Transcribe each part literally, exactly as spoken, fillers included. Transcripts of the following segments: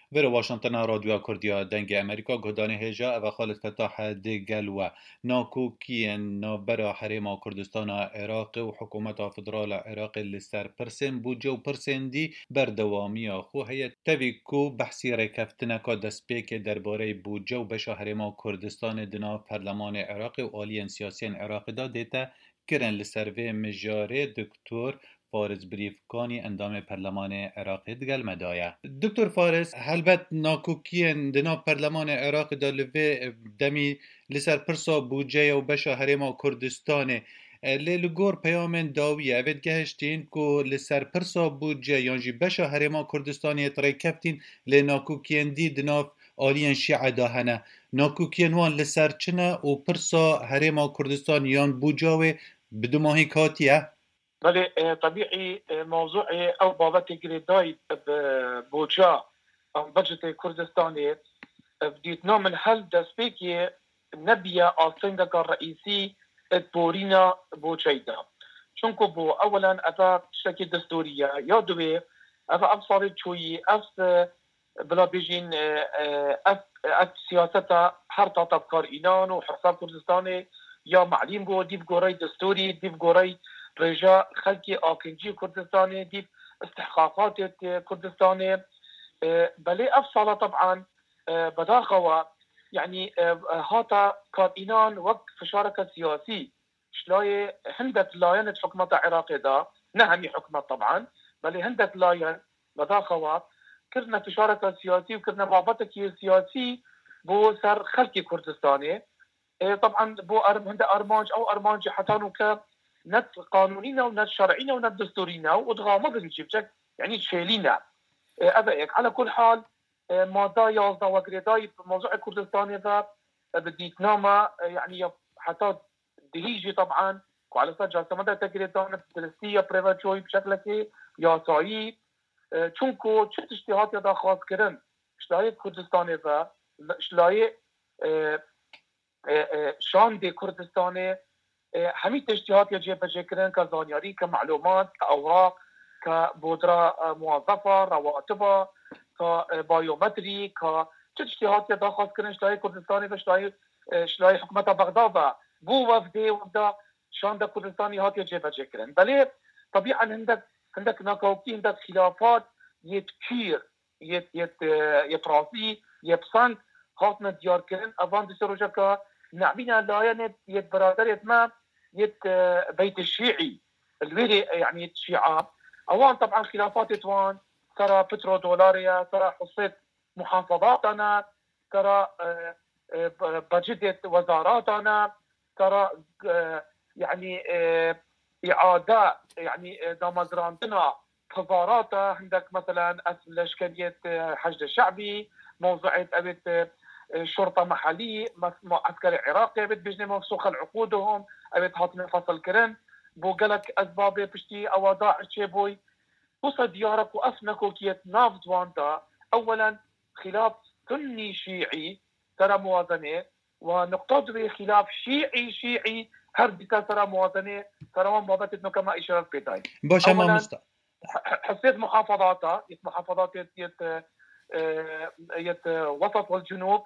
ورو واشنطن رادیو کردیا دنگ امریکا گهدانه هجا او خالد فتاح دگل و ناکو کین نابرا حریم کردستان عراق و حکومت فدرال عراق لسر پرسن بوجه و پرسن دی بردوامی خو هیت تویکو بحثی رکفتنه که دسپیک درباره بوجه و بشا حریم کردستان دنا پرلمان عراق و آلین سیاسین عراق دا دیتا کرن لسر و مجاره دکتور فارس بریفکانی اندام پرلمان عراق دگل مدایا دکتر فارس هلبت ناکوکین دنا پرلمان عراق دا لوی دمی لسر پرسا بوجه و بشا حریم کردستان للگور پیامن داویه اوید گهشتین که لسر پرسا بوجه یانجی بشا حریم کردستانی تره کفتین لناکوکین دی دنا آلین شیعه داهنه ناکوکین وان لسر چنه و پرسا حریم کردستان یان بوجاوه بدماهی کاتیه بله طبيعي موضوع او بابت جريداي بوجا ام بجت كردستاني بديتنا من هل دسبيكي نبيا آسنگا الرئيسي بورينا بوجيدا چونكو بو اولا اتا شكل دستورية يا دوي اتا افصاري چوي افس بلا بيجين اف اف سياستا حرطة تبكار اينان وحساب كردستاني يا معلم بو ديب غوري دستوري ديب غوري رجاء خلقي آكنجي كردستاني دي استحقاقات كردستاني بلي أفصل طبعا بداخوا يعني هاتا كابينان وقت فشارك سياسي شلاي هندت لاين حكمة عراق دا نهمي حكمة طبعا بلي هندت لاين بداخوا كرنا فشارك سياسي وكرنا بابتك سياسي بو سر خلقي كردستاني طبعا بو هند أرمانج أو أرمانج حتى نوكا نت قانونينا ونت شرعينا ونت دستورينا وادغامه بالجيبتك يعني تشيلينا ابيك على كل حال ماذا يازدا وغريداي موضوع كردستان ذا بديت نامه يعني حتى دهيجي طبعا وعلى اساس جاسمه تغريدان فلسطينيه بريفاتشوي بشكل كي يا ساي چونكو چت اجتهاد يدا خاص كرن شلاي كردستان ذا شلاي شان دي كردستان همین تشتیهات یا جیب بجکرن که زانیاری که معلومات که اوراق که بودرا موظفه رواتبه که بایومتری که چه تشتیهات یا داخل کرن شلای کردستانی و شلای شلای حکومت بغداد بو وفده وفده شان دا کردستانی هات یا جیب بجکرن بلی طبیعا هندک هندک ناکاوکی هندک خلافات یت کیر یت یت یت راسی یت پسند هاتنا دیار کرن اوان دستروجه که نعمينا لاين يد برادر يد ما يد بيت الشيعي الويري يعني يد الشيعة اوان طبعا خلافات توان ترى بترو دولاريا ترى حصيت محافظاتنا ترى بجدت وزاراتنا ترى يعني إعادة يعني دامزراندنا حضاراته عندك مثلا الاشكاليه حشد الشعبي موضوعيه ابيت شرطه محليه عسكري عراقي ابيت بجنه مفسوخه عقودهم ابيت هاتنا فصل كرن بو قالك اسباب بشتي او داعش بوي وصل ديارك وافنك وكيت نافذ وانتا اولا خلاف سني شيعي ترى موازنه ونقطه خلاف شيعي شيعي هر ديكا ترى موازنه ترى وان بابت انه كما اشاره بيتاي باش ما مست حسيت محافظاتها يت محافظات يت يت, يت وسط والجنوب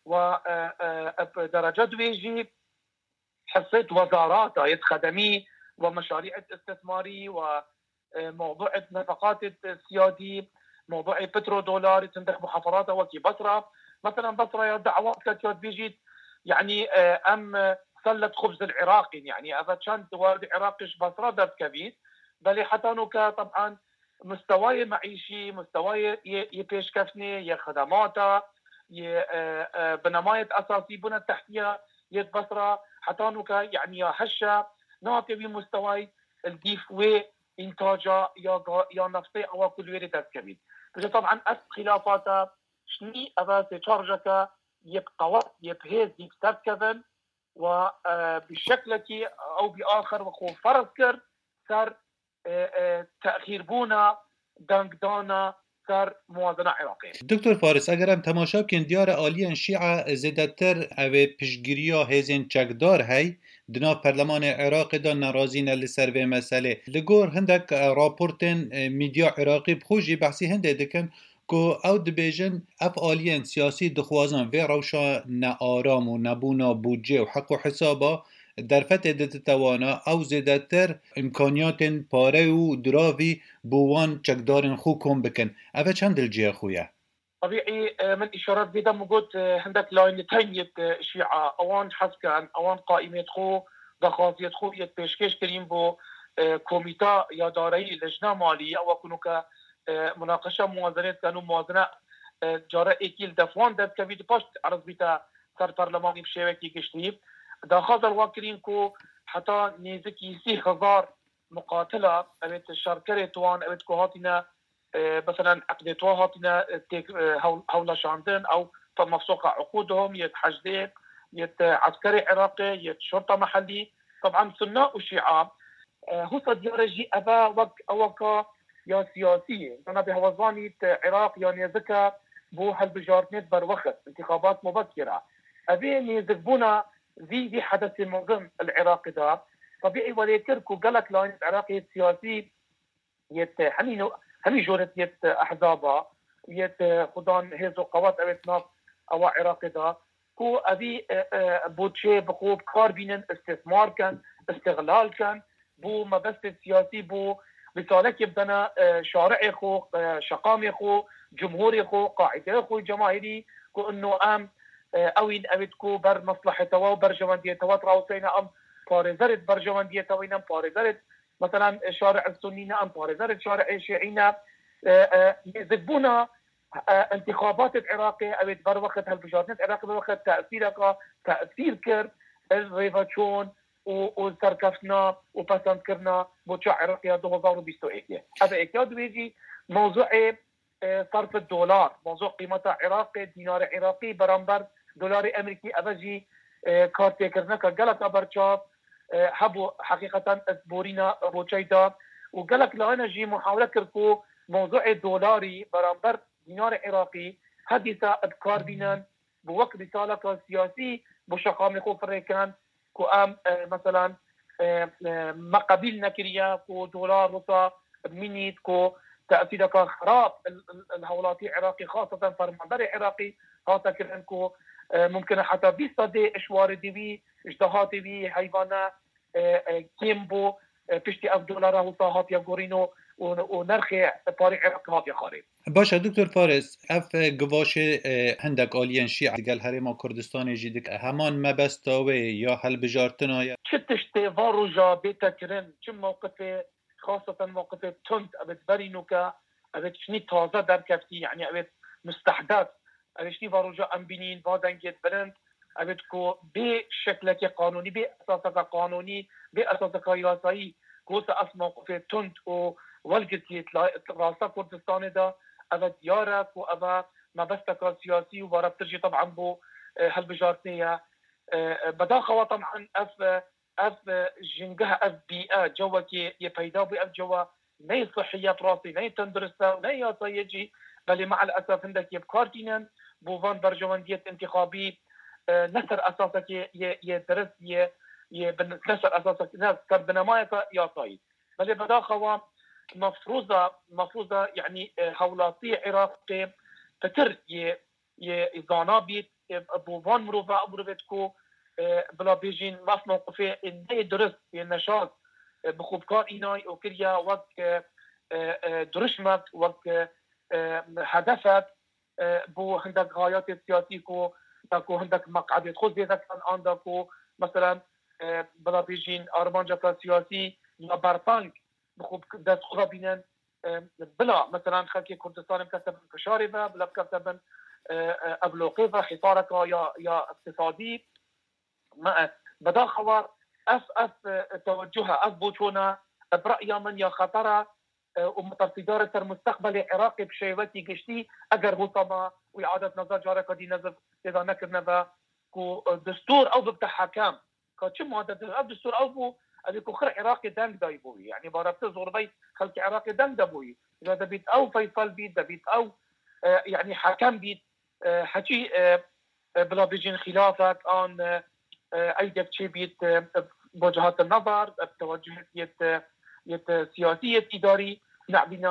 ودرجات ويجي حسيت وزاراتها يت خدمي ومشاريع استثماري وموضوع نفقات السيادي موضوع بترو دولار عندك محافظاتها وكي بصره مثلا بصره يا دعوات كانت بيجي يعني ام سلة خبز العراقي يعني اذا كان دوار عراقيش بصره درت كبير بل حتى نوكا طبعا مستواي معيشي مستواي يبيش كفني يا خدماته يا بنماية اساسي بنى التحتيه يد بصره حتى نوكا يعني يا هشة ناطي بمستواي الديف وي انتاجا يا يا نفسي او كل ويري درت كبير طبعا اس خلافاتها شني اذا تشارجك يبقى وقت يبهز يبستر كذن وبشكل او باخر وخو فرض كر صار تأخیر بونا دنگ دانا در موازنه عراقی. دکتر فارس اگر هم تماشا کن دیار عالی شیعه زیادتر او پیشگیریا هزین چکدار هی دنا پرلمان عراق دا نرازین لسر و مسئله لگور هندک راپورتن میدیا عراقی بخوشی بحثی هنده دکن کو او دبیجن اف آلین سیاسی دخوازن و روشا نه آرام و نبونا بودجه و حق و حسابا در فتح دت توانا او زیادتر امکانیات پاره و دراوی بوان چکدارن خو کن بکن اوه چند الجیه خویه طبيعي من اشارات بيدا موجود عندك لاينتين شيعة اوان حسكن اوان قائمة خو دخاصية خو يت بيشكش كريم بو كوميتا يا داري لجنة مالية او كنوك مناقشة موازنة كانوا موازنة جارة اكيل دفوان دب كفيد باشت عرض بيتا سر برلماني بشيوكي كشتيب داخل الواكرين كو حتى نيزكي سي هزار مقاتلة ابت الشركة توان ابت كوهاتنا مثلا عقدت وهاتنا هولا شاندن او مفسوق عقودهم يت حشدين يت عسكري عراقي يت شرطه محلي طبعا سنة وشيعة هو صديار جي ابا وك اوكا يا سياسيه انا بهوزاني عراق يعني ذكى بو هالبجارتنت بر وقت انتخابات مبكره ابي يذبونا زي دي حدث المنظم العراقي ده طبيعي ولا تركوا قالك لاين العراقي السياسي يت حمينو همي جورت يت احزابها يت خدان هيزو قوات ابيت ناف او عراقي دا كو ابي بوتشي بقوب كار بينن استثمار كان استغلال كان بو مبث السياسي بو رسالك يبدنا شارع خو شقام خو جمهور خو قاعده خو جماهيري كو انه ام اوين ابيت كو بر مصلحه تو بر جمانديه تو تراوسينا ام بارزرت بر جمانديه توينا بارزرت مثلا شارع السنينا ام بارزرت شارع الشيعينا يذبونا انتخابات العراقية أبيت بر وقت هالبجارتنت العراقي بوقت تأثيرك تأثير كر الريفاتشون وسركفنا وبسند كرنا بوشا عراقية دو هزار وبيست وواحد هذا اكيد بيجي موضوع صرف الدولار موضوع قيمته عراقي دينار عراقي برامبر دولار أمريكي أبجي كارتي كرنا كجلك أبرشاب حبو حقيقة أثبورينا بوشيدا وقالك لأنا جي محاولة كركو موضوع دولاري برامبر دينار عراقي حديثة أذكار بينان بوقت رسالة سياسي بشقام خوف الريكان كو أم مثلا ما قبيل نكريا كو دولار وصا بمينيت كو تأثيرك خراب الهولاتي عراقي خاصة فرماندر عراقي خاصة كرن كو ممكن حتى بيصدي اشوار ديبي اجتهاد ديبي حيوانا كيمبو بشتي اف دولار وصاهات يا غورينو ونرخي طارق عراق هات يا خارج باشا دكتور فارس اف گواش هندك آلین شیعه دگل هرما کردستان جیدک همان مبستاوی یا هل بجارتنا یا شتشتي واروجا بيتكرن كم موقف خاصة موقف تند أبد برينوكا أبد شني تازة در كفتي يعني أبد مستحدث أبد شني واروجا أمبينين بعدين جد بلند أبد كو بشكلك قانوني بأساسك قانوني بأساسك ياسائي كو سأس موقف تند و والجتيت راسا كردستان دا أبد يارك وأبا مبستك سياسي وباربترجي طبعا بو هالبجارتية بدا خوا طبعا أف أف جنجها أف بيئة جوا كي يبيدا بأف جوا ني صحية راسي ني تندرسة ني ياسيجي بل مع الأسف عندك يبكارتينن بوفان برجواندية انتخابي نسر أساسك يدرس نسر أساسك ناس كردنمايك ياساي بل بدا خوا مفروضة مفروضة يعني هولاتي عراقي فتر ي ي زانابيت بوفان مروفا أبروفيتكو بلا بيجين ماف موقفي إنه درس النشاط بخوبكار إناي وكريا وقت درشمت وقت هدفت بو هندك غايات السياسيكو تاكو هندك مقعدة خود بيذا كان عندكو مثلا بلا بيجين أرمانجا سياسي يا برطانك بخوب دست خدا بينن بلا مثلا خلقي كردستان مكتب كشاربة بلا مكتب أبلوقيفة حصارك يا يا اقتصادي ما بدا خوار أف أف توجهها أف بوشونا برأي من يا خطرة ومتصدارة المستقبل العراقي بشيوتي قشتي أجر بوطما وإعادة نظر جارك دي نظر إذا نكرنا با كو دستور أو ببتح حكام كاتشم هذا الدستور أو بو أبيكو خر عراقي دنگ دايبوي يعني باربت زوربي خلق عراقي دنگ دابوي إذا دبيت أو فيصل بيت دبيت أو آه يعني حكم بيت آه حكي آه بلا بيجين خلافك عن آه أي دبشي بيت آه بوجهات النظر بتوجهات يت يت سياسية إداري نعبنا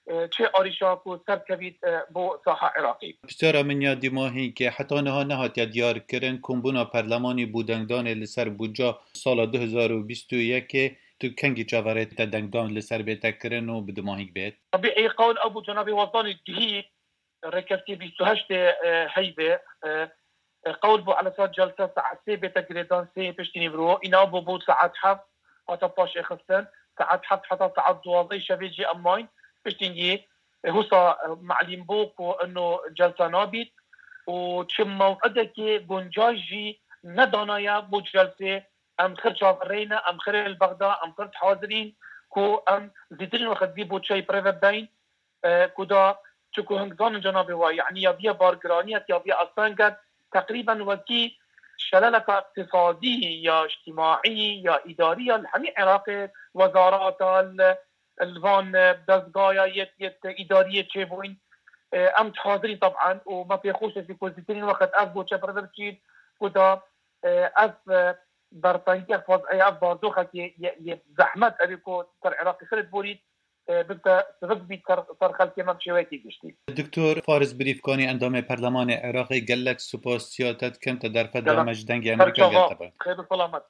چه آریشاک و سرکوید بو ساحه عراقی. بسیار من یادی ماهی که حتی نها نهات دیار کردن کمبونا پارلمانی بودنگدان لسر بودجا سال دو هزار و بیست و یک تو کنگی چاورت دنگدان لسر بیت کردن و بده ماهی بیت. طبيعي قول ابو جناب وطن الجديد ركبتي ب هشت هيبه قول بو على اساس جلسه ساعه سي بتقريبا سي بشتني برو انا ابو بو ساعات حف وتطاش خصن ساعات حف حتى ساعات دوازي شبيجي اماين بشتني هوسا معلم بوك انه جلسه نابت وتشم موعدك جنجاجي ندانايا بو جلسه ام خرج شافرينا ام خير البغداد ام خرج حاضرين كو ام زيتين وقت دي بو شيء بريفت باين كودا تشكو هنگزان جنابي واي يعني يا بيا بارجرانية يا بيا اصلا قد تقريبا وكي شلالة اقتصادية يا اجتماعية يا إدارية الحمي عراقي وزارات الفان دزقايا يت يت إدارية تشيبوين ام حاضرين طبعا وما في خوش في كوزيتين وقت اف بو شيء بريفت شيء كودا اف برطانية فاز اي اف باردوخة زحمت ابيكو تر عراقي خلت بوريد ببقى سبب بي تر خلقي ما بشويتي قشتي. دكتور فارس بريفكاني اندام برلمان عراقي قال لك سپاس سيادت كنت در فدا مجدنگ امريكا قال طبعا. خير السلامات.